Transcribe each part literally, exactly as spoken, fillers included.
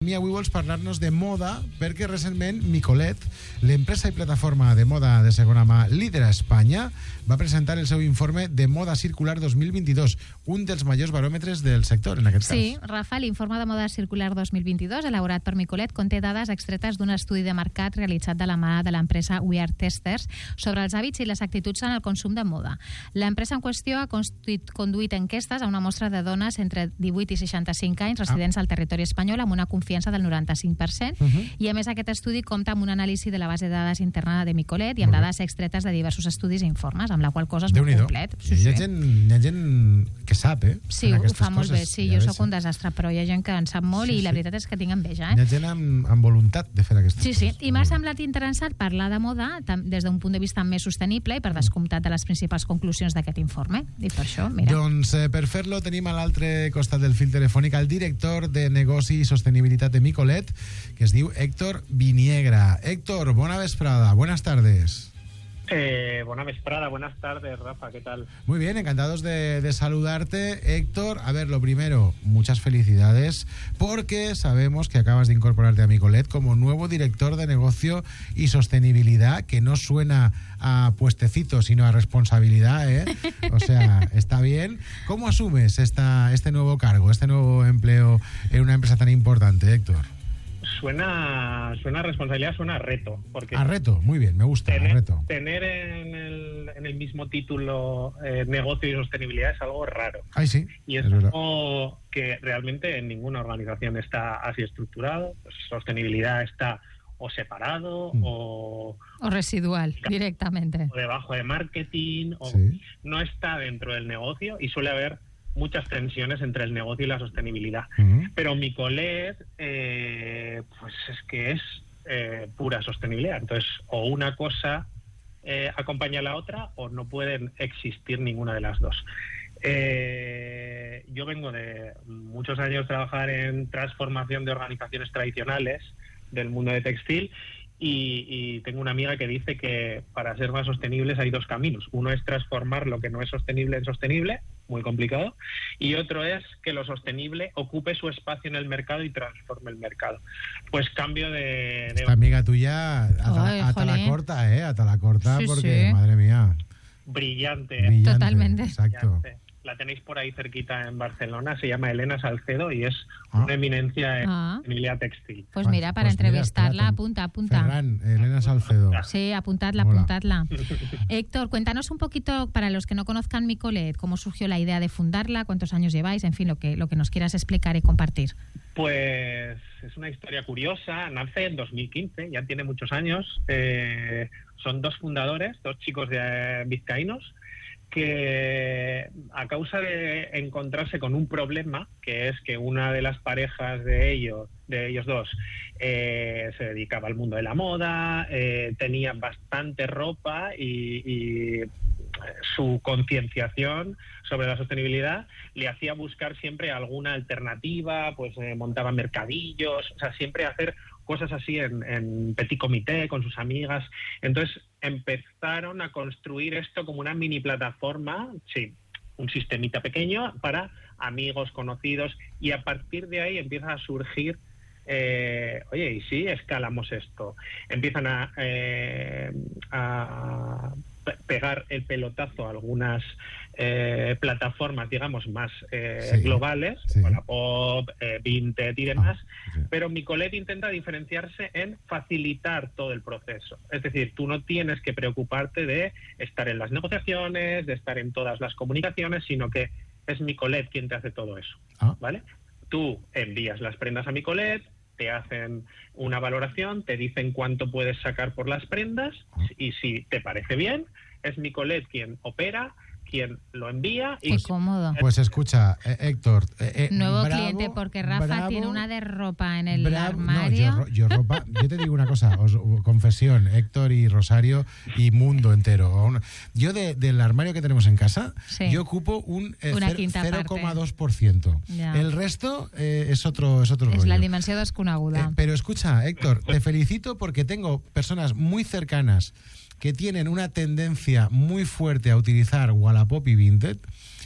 mi avui vols parlar-nos de moda, perquè recentment Micolet, l'empresa i plataforma de moda de segona mà líder a Espanya, va presentar el seu informe de moda circular dos mil vint-i-dos, un dels majors baròmetres del sector, en aquest cas. Sí, Rafa, l'informe de moda circular dos mil vint-i-dos, elaborat per Micolet, conté dades extretes d'un estudi de mercat realitzat de la mà de l'empresa We Are Testers sobre els hàbits i les actituds en el consum de moda. L'empresa en qüestió ha conduït enquestes a una mostra de dones entre divuit i seixanta-cinc anys residents ah. al territori espanyol amb una confiança del noranta-cinc per cent uh -huh. i a més aquest estudi compta amb un anàlisi de la base de dades interna de Micolet i amb dades extretes de diversos estudis i informes, amb la qual cosa és molt complet. Sí, hi, ha sí. Gent, hi ha gent que sap, eh? Sí, ho fa molt bé. Sí, jo sóc un desastre, però hi ha gent que en sap molt sí, i la veritat és que tinc enveja. Eh? Hi ha gent amb, amb voluntat de fer aquestes sí, coses. Sí, i m'ha semblat interessant parlar de moda des d'un punt de vista més sostenible i per descomptat de les principals conclusions d'aquest informe. I per això, mira. Doncs eh, per fer-lo tenim a l'altre costat del fil telefònic el director de Negoci i Sostenibilitat de Micolet, que es diu Héctor Viniegra. Héctor, bona vesprada, buenas tardes. Eh, buena vesprada, buenas tardes, Rafa, ¿qué tal? Muy bien, encantados de, de saludarte, Héctor. A ver, lo primero, muchas felicidades, porque sabemos que acabas de incorporarte a Micolet como nuevo director de negocio y sostenibilidad, que no suena a puestecito, sino a responsabilidad, ¿eh? O sea, está bien. ¿Cómo asumes esta, este nuevo cargo, este nuevo empleo en una empresa tan importante, Héctor? Suena, suena a responsabilidad, suena a reto. Porque a reto, muy bien, me gusta, tener, a reto. Tener en el, en el mismo título eh, negocio y sostenibilidad es algo raro. Ay, sí, y es, es algo que realmente en ninguna organización está así estructurado. Pues, sostenibilidad está o separado mm. o... O residual, directamente. O debajo de marketing, o sí. No está dentro del negocio y suele haber muchas tensiones entre el negocio y la sostenibilidad. Uh-huh. Pero Micolet, eh, pues es que es eh, pura sostenibilidad. Entonces, o una cosa eh, acompaña a la otra, o no pueden existir ninguna de las dos. Eh, yo vengo de muchos años trabajar en transformación de organizaciones tradicionales del mundo de textil, Y, y tengo una amiga que dice que para ser más sostenibles hay dos caminos. Uno es transformar lo que no es sostenible en sostenible, muy complicado, y otro es que lo sostenible ocupe su espacio en el mercado y transforme el mercado. Pues cambio de... de... Esta amiga tuya ata la corta, ¿eh? Ata la corta sí, porque, sí. madre mía. Brillante. Brillante. Totalmente. Exacto. Brillante. La tenéis por ahí cerquita en Barcelona, se llama Elena Salcedo y es ah. una eminencia en ah. sostenibilidad textil. Pues mira, para pues entrevistarla, mira, apunta, apunta. Ferran, Elena Salcedo. Sí, apuntadla, Hola. apuntadla. Héctor, cuéntanos un poquito, para los que no conozcan Micolet, cómo surgió la idea de fundarla, cuántos años lleváis, en fin, lo que, lo que nos quieras explicar y compartir. Pues es una historia curiosa, nace en dos mil quince, ya tiene muchos años. Eh, son dos fundadores, dos chicos de eh, vizcaínos, que a causa de encontrarse con un problema, que es que una de las parejas de ellos, de ellos dos, eh, se dedicaba al mundo de la moda, eh, tenía bastante ropa y, y su concienciación sobre la sostenibilidad le hacía buscar siempre alguna alternativa, pues eh, montaban mercadillos, o sea, siempre hacer cosas así en, en petit comité con sus amigas. Entonces empezaron a construir esto como una mini plataforma, sí, un sistemita pequeño para amigos, conocidos, y a partir de ahí empieza a surgir, eh, oye, ¿y si escalamos esto? Empiezan a, eh, a pegar el pelotazo a algunas eh, plataformas, digamos, más eh, sí, globales, sí. Wallapop, eh, Vinted y demás, ah, sí. Pero Micolet intenta diferenciarse en facilitar todo el proceso. Es decir, tú no tienes que preocuparte de estar en las negociaciones, de estar en todas las comunicaciones, sino que es Micolet quien te hace todo eso, ah. ¿vale? Tú envías las prendas a Micolet, te hacen una valoración, te dicen cuánto puedes sacar por las prendas y si te parece bien, es Micolet quien opera, quien lo envía. Qué y cómodo. Pues escucha, eh, Héctor. Eh, eh, Nuevo bravo, cliente, porque Rafa bravo, tiene una de ropa en el bravo, armario. No, yo, yo ropa, yo te digo una cosa, os, confesión, Héctor y Rosario y mundo entero. Yo de, del armario que tenemos en casa, sí. yo ocupo un eh, cero coma dos por ciento. Ja. El resto eh, es otro, es otro es rollo. la dimensió desconeguda. Eh, pero escucha, Héctor, te felicito porque tengo personas muy cercanas que tienen una tendencia muy fuerte a utilizar Wallapop y Vinted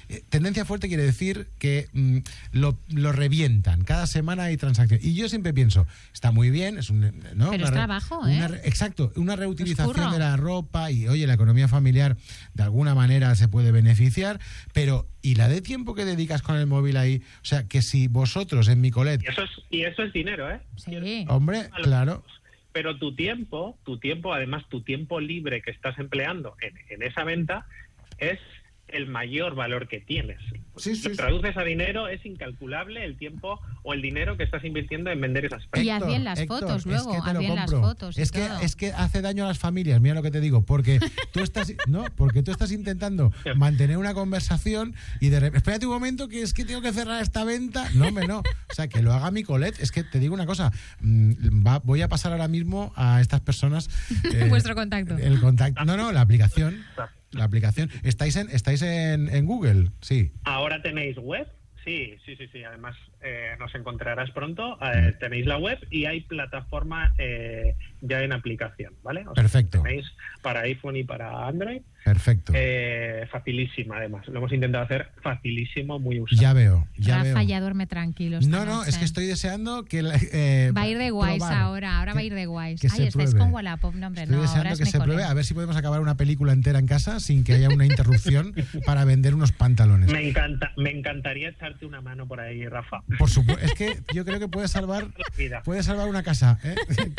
Eh, tendencia fuerte quiere decir que mm, lo, lo revientan. Cada semana hay transacciones. Y yo siempre pienso, está muy bien, es un... ¿no? Pero una es re, trabajo, una, ¿eh? Exacto, una reutilización de la ropa y, oye, la economía familiar de alguna manera se puede beneficiar, pero ¿y la de tiempo que dedicas con el móvil ahí? O sea, que si vosotros en Micolet... Y eso es, y eso es dinero, ¿eh? Sí. Hombre, claro... Pero tu tiempo, tu tiempo, además tu tiempo libre que estás empleando en, en esa venta es el mayor valor que tienes. Sí, sí, Lo traduces a dinero, es incalculable el tiempo o el dinero que estás invirtiendo en vender esas prendas. Y haz bien las Héctor, fotos luego, es que te haz lo bien las compro. fotos y Es que, todo. es que hace daño a las familias, mira lo que te digo, porque tú estás, no, porque tú estás intentando mantener una conversación y de repente, espérate un momento que es que tengo que cerrar esta venta. No, hombre, no. O sea, que lo haga Micolet. Es que te digo una cosa, va, voy a pasar ahora mismo a estas personas eh, vuestro contacto. El contacto. No, no, la aplicación. La aplicación. ¿Estáis en, estáis en, en Google? Sí. Ahora tenéis web. Sí, sí, sí, sí. Además, eh, nos encontrarás pronto. Eh, tenéis la web y hay plataforma eh, ya en aplicación, ¿vale? O sea, perfecto. Tenéis para iPhone y para Android. Perfecto. Eh, facilísima, además. Lo hemos intentado hacer facilísimo, muy usado. Ya veo, ya Rafa, veo. ya duerme tranquilo. No, no, noche. es que estoy deseando que... Eh, va a ir de guays probar. ahora, ahora que, va a ir de guays. Que Ay, estáis con Wallapop, no, hombre, estoy no, deseando ahora es que se Micolet. pruebe, a ver si podemos acabar una película entera en casa sin que haya una interrupción para vender unos pantalones. Me encanta, me encantaría echarte una mano por ahí, Rafa. Por supuesto, es que yo creo que puede salvar, puede salvar una casa, ¿eh?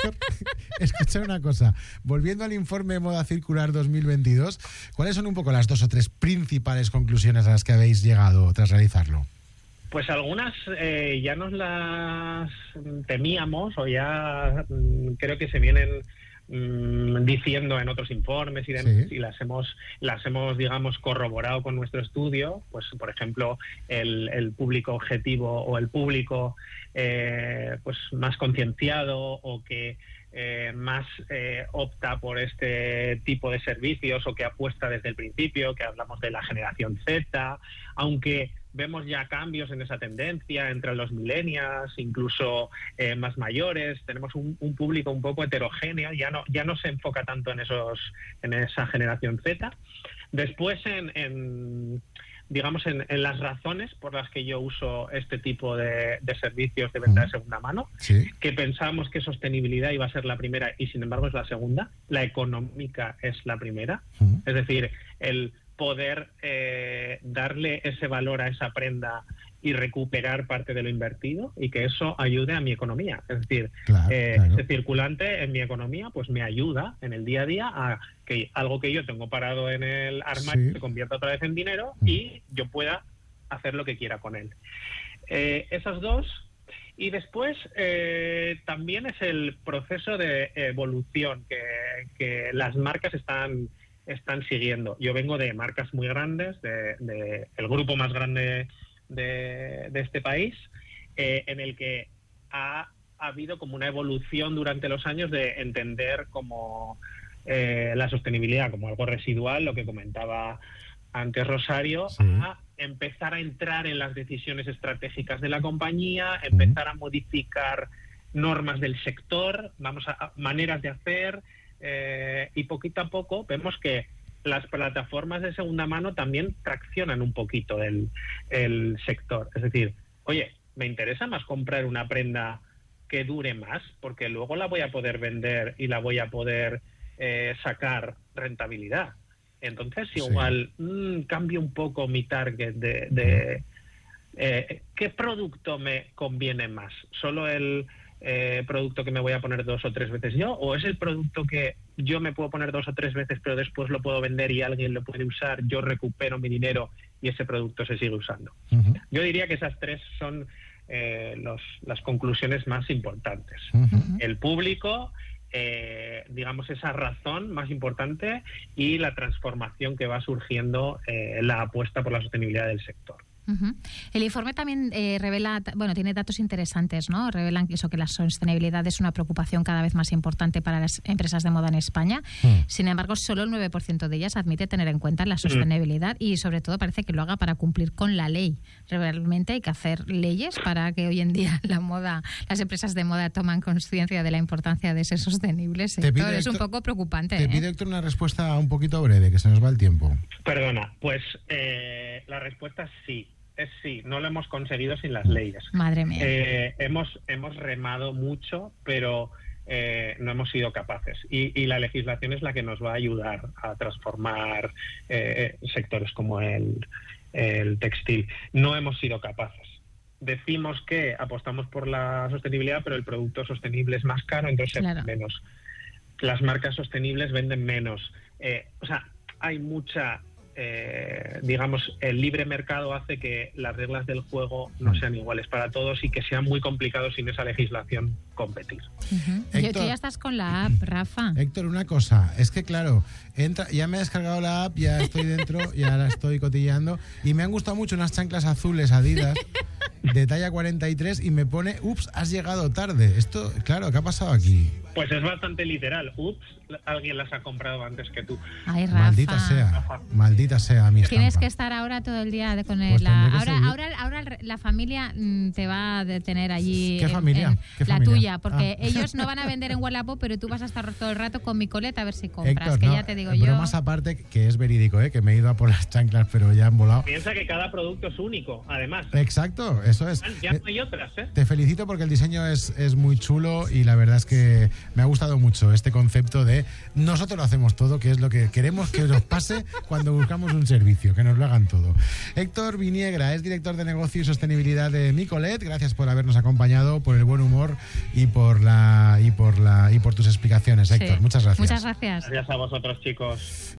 Escucha una cosa, volviendo al informe Moda Circular dos mil veintidós, ¿cuáles son un poco las dos o tres principales conclusiones a las que habéis llegado tras realizarlo? Pues algunas eh, ya nos las temíamos o ya mm, creo que se vienen mm, diciendo en otros informes y, de, sí. y las hemos las hemos digamos corroborado con nuestro estudio. Pues por ejemplo el, el público objetivo o el público eh, pues más concienciado o que Eh, más eh, opta por este tipo de servicios o que apuesta desde el principio, que hablamos de la generación Z, aunque vemos ya cambios en esa tendencia entre los millennials, incluso eh, más mayores. Tenemos un, un público un poco heterogéneo, ya no ya no se enfoca tanto en esos en esa generación Z. Después en, en digamos, en, en las razones por las que yo uso este tipo de, de servicios de venta de segunda mano, sí. que pensábamos que sostenibilidad iba a ser la primera y sin embargo es la segunda, la económica es la primera, uh-huh. Es decir, el poder eh, darle ese valor a esa prenda y recuperar parte de lo invertido y que eso ayude a mi economía. Es decir, claro, eh, claro. ese circulante en mi economía pues me ayuda en el día a día a que algo que yo tengo parado en el armario sí. se convierta otra vez en dinero mm. y yo pueda hacer lo que quiera con él. Eh, esas dos. Y después eh, también es el proceso de evolución que, que las marcas están... están siguiendo. Yo vengo de marcas muy grandes, de, de el grupo más grande de, de este país, eh, en el que ha, ha habido como una evolución durante los años de entender como eh, la sostenibilidad como algo residual, lo que comentaba antes Rosario, sí. a empezar a entrar en las decisiones estratégicas de la compañía, empezar a modificar normas del sector, vamos a, a maneras de hacer. Eh, y poquito a poco vemos que las plataformas de segunda mano también traccionan un poquito el, el sector. Es decir, oye, me interesa más comprar una prenda que dure más porque luego la voy a poder vender y la voy a poder eh, sacar rentabilidad. Entonces, sí. igual mmm, cambio un poco mi target de, de eh, ¿qué producto me conviene más? ¿Solo el Eh, producto que me voy a poner dos o tres veces yo, o es el producto que yo me puedo poner dos o tres veces pero después lo puedo vender y alguien lo puede usar, yo recupero mi dinero y ese producto se sigue usando? Uh-huh. Yo diría que esas tres son eh, los, las conclusiones más importantes. Uh-huh. El público, eh, digamos esa razón más importante y la transformación que va surgiendo, eh, la apuesta por la sostenibilidad del sector. Uh-huh. El informe también eh, revela, bueno, tiene datos interesantes, ¿no? Revelan eso, que la sostenibilidad es una preocupación cada vez más importante para las empresas de moda en España. Mm. Sin embargo, solo el nueve por ciento de ellas admite tener en cuenta la sostenibilidad mm. y sobre todo parece que lo haga para cumplir con la ley. Realmente hay que hacer leyes para que hoy en día la moda, las empresas de moda toman conciencia de la importancia de ser sostenibles. Héctor, pido, es Héctor, un poco preocupante. Te ¿eh? pido, Héctor, una respuesta un poquito breve, que se nos va el tiempo. Perdona, pues eh, la respuesta es sí. Es sí, no lo hemos conseguido sin las leyes. Madre mía. Eh, hemos, hemos remado mucho, pero eh, no hemos sido capaces. Y, y la legislación es la que nos va a ayudar a transformar eh, sectores como el, el textil. No hemos sido capaces. Decimos que apostamos por la sostenibilidad, pero el producto sostenible es más caro, entonces claro. se vende menos. Las marcas sostenibles venden menos. Eh, o sea, hay mucha... Eh, digamos, el libre mercado hace que las reglas del juego no sean iguales para todos y que sea muy complicado sin esa legislación competir. Uh-huh. Héctor, tú ya estás con la app, Rafa. Héctor, una cosa, es que claro, entra, ya me he descargado la app, ya estoy dentro, ya la estoy cotilleando y me han gustado mucho unas chanclas azules Adidas de talla cuarenta y tres y me pone, ups, has llegado tarde. Esto, claro, ¿qué ha pasado aquí? Pues es bastante literal. Ups, alguien las ha comprado antes que tú. Ay, Rafa. Maldita sea, maldita sea mi estampa. Tienes que estar ahora todo el día con el, pues la, ahora, ahora, ahora la familia mm, te va a detener allí. ¿Qué en, familia? en ¿Qué la familia? tuya, porque ah. ellos no van a vender en Wallapop, pero tú vas a estar todo el rato con mi coleta a ver si compras, Héctor, que no, ya te digo pero yo. Más aparte, que es verídico, ¿eh? Que me he ido a por las chanclas, pero ya han volado. Piensa que cada producto es único, además. Exacto, eso es. Ya no hay otras, ¿eh? Te felicito porque el diseño es, es muy chulo y la verdad es que me ha gustado mucho este concepto de nosotros lo hacemos todo, que es lo que queremos que nos pase cuando buscamos un servicio, que nos lo hagan todo. Héctor Viniegra es director de negocio y sostenibilidad de Micolet. Gracias por habernos acompañado, por el buen humor y por la y por la y por tus explicaciones, Héctor. Sí. Muchas gracias. Muchas gracias. Gracias a vosotros, chicos.